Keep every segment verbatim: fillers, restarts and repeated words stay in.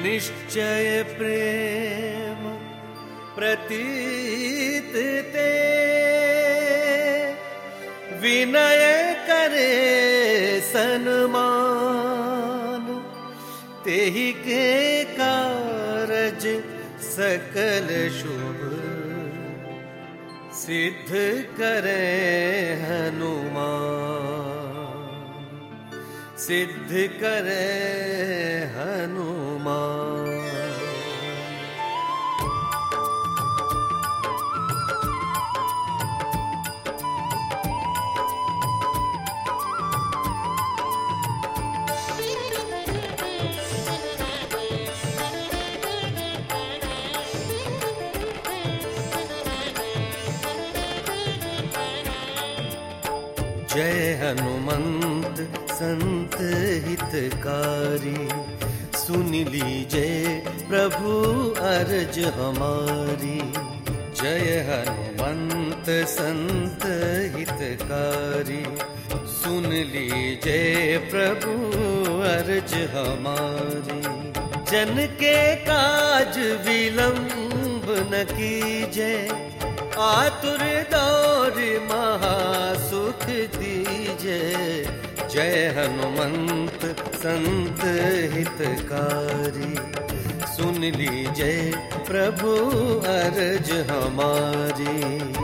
निश्चय प्रेम प्रतीत ते, विनय करे सन्मान, तेहि के कारज सकल शुभ, सिद्ध करे हनुमान, सिद्ध करे हनुमान। जय हनुमंत संत हितकारी, सुन लीजिए प्रभु अर्ज हमारी। जय हनुमंत संत हितकारी, सुन लीजिए प्रभु अर्ज हमारी। जन के काज विलंब न कीजिए, आतुर दौर महासुख दीजे। जय हनुमंत संत हितकारी, सुन लीजिए प्रभु अर्ज हमारी।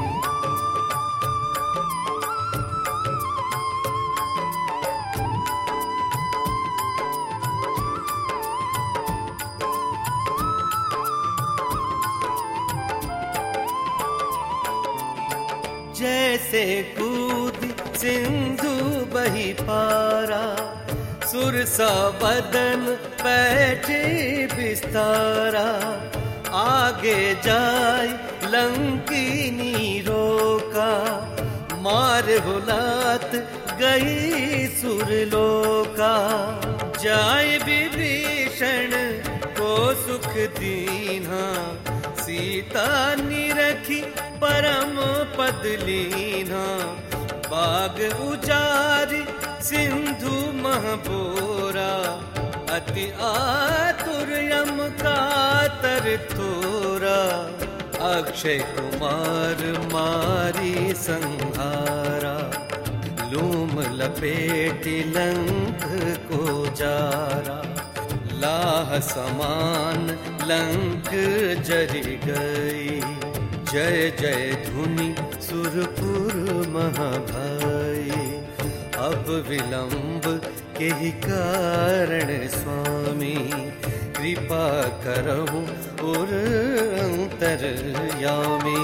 जैसे कूद सिंधु बही पारा, सुरसा बदन बैठे बिस्तारा। आगे जाय लंकिनी रोका, मार हुलात गई सुरलोका। जाय विभीषण को सुख दीन्हा, सीता निरखी परम पद लीन्हा। बाग उजारि सिंधु महबोरा, अति आतुर यम कातर थोरा। अक्षय कुमार मारी संहारा, लूम लपेटी लंक को जारा। लाह समान लंक जरि गई, जय जय धुनि सुरपुर महाभाई। अब विलंब के ही कारण स्वामी, कृपा करहु और अंतरयामी।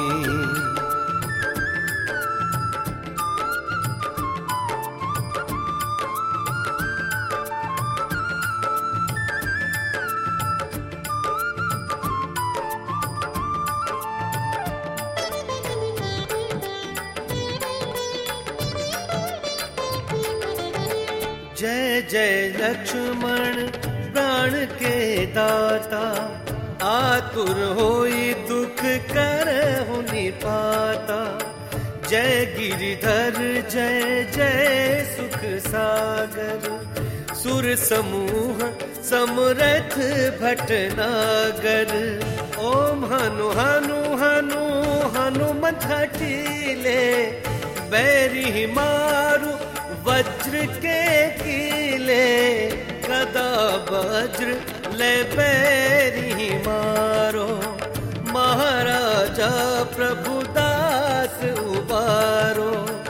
जय जय लक्ष्मण प्राण के दाता, आतुर होई दुख करहु निपाता। जय गिरिधर जय जय सुख सागर, सुर समूह समरथ भटनागर। ओम हनु हनु हनु हनुमत हठीले, बैरी मारु वज्र के कीले। गदा वज्र ले बैरी मारो, महाराजा प्रभुदास उबारो।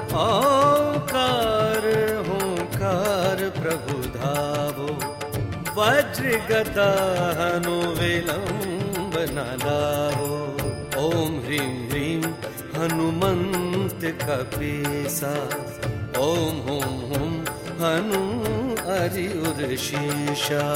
ओंकार होंकार प्रभु धावो, वज्र गदा हनु विलंब न लावो। ओम ह्रीं ह्रीं हनुमंत कपीसा, ओम हुम हुम हनु अरिउर शीशा।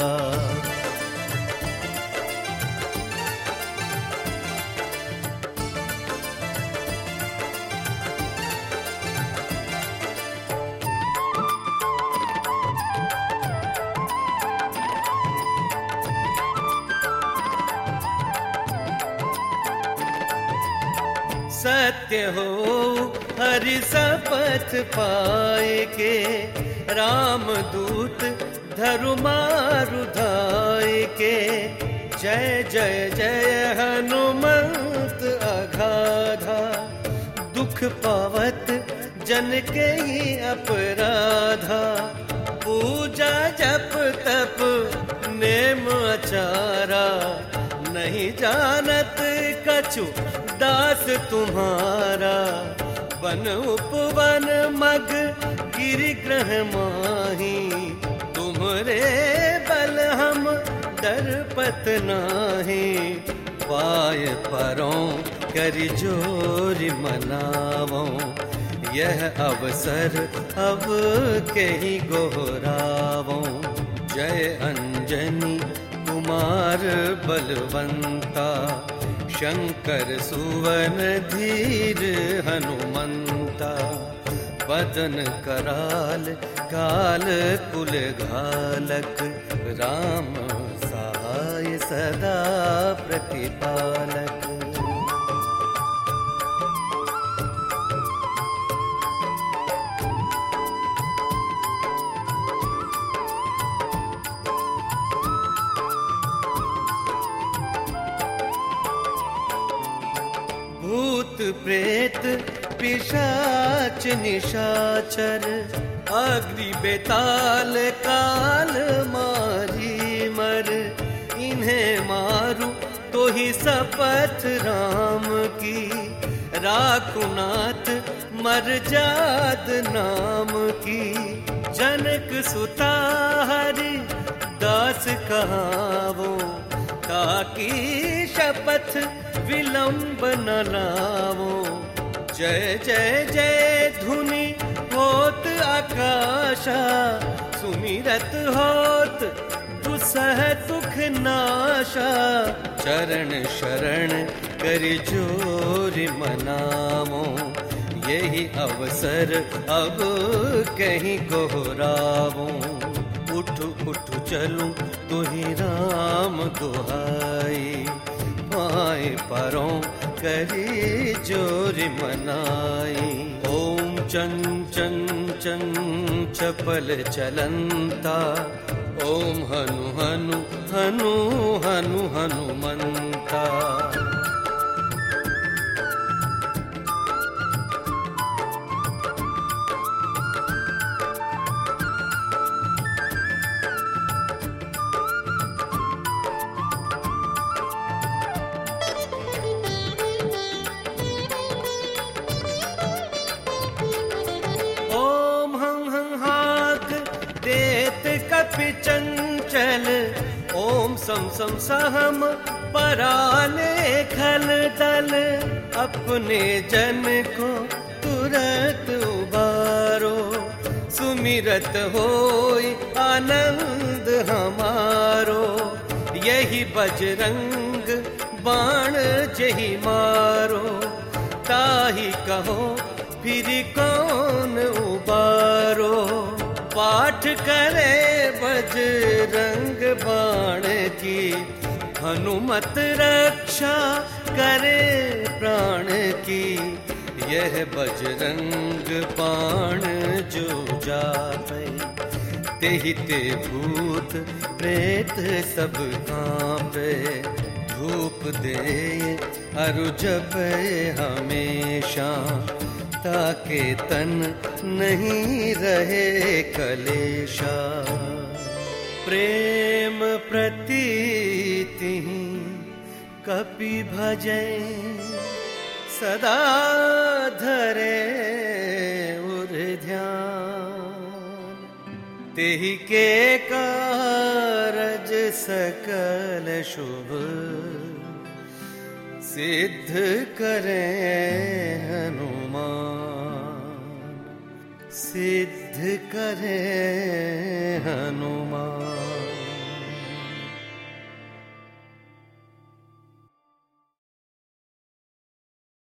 सत्य हो हरि शपथ पाए के, राम दूत धरु मारु धाए के, जय जय जय हनुमंत अगाधा। दुख पावत जन के ही अपराधा, पूजा जप तप नेम आचारा। नहीं जानत कछु दास तुम्हारा, वन उपवन मग गिरि ग्रह माही। तुम्हरे बल हम डरपत नाही, पाय परों करि जोरि मनावों। यह अवसर अब कहीं गोहरावों, जय अंजनी कुमार बलवंता। शंकर सुवन धीर हनुमंता, बदन कराल काल कुल घालक। राम सहाय सदा प्रतिपालक। भूत प्रेत पिशाच निशाचर, अग्नि बेताल काल मारी मर। इन्हें मारू तो ही शपथ राम की, राकुनाथ मर जाद नाम की। जनक सुता हरि दास कहावो, ताकि शपथ विलंब न लावो। जय जय जय धुनि होत आकाशा, सुमिरत होत दुसह दुख नाशा। चरण शरण करि जोरि मनावो, यही अवसर अब कहीं गोहरावो। उठ उठ चलूं तुहि राम दुहाई, पाए परों करी जोरि मनाई। ओम चं चं चं चपल चलंता, ओम हनु हनु हनु हनु हनुमंता। कपि चंचल, ओम सम सम सहम पराले खल दल। अपने जन को तुरत उबारो, सुमिरत होई आनंद हमारो। यही बजरंग बाण जही मारो, ताही कहो फिर कौन उबारो। पाठ करे बजरंग बाण की, हनुमत रक्षा करे प्राण की। यह बजरंग बाण जो जाते, तेहि ते भूत प्रेत सब कांपे। धूप दे अरु जपे हमेशा, ताके तन नहीं रहे कलेशा। प्रेम प्रतीति कपि भजै, सदा धरे उर ध्यान। तेहि के कारज सकल शुभ, सिद्ध करे हनुमान। सिद्ध करे हनुमान।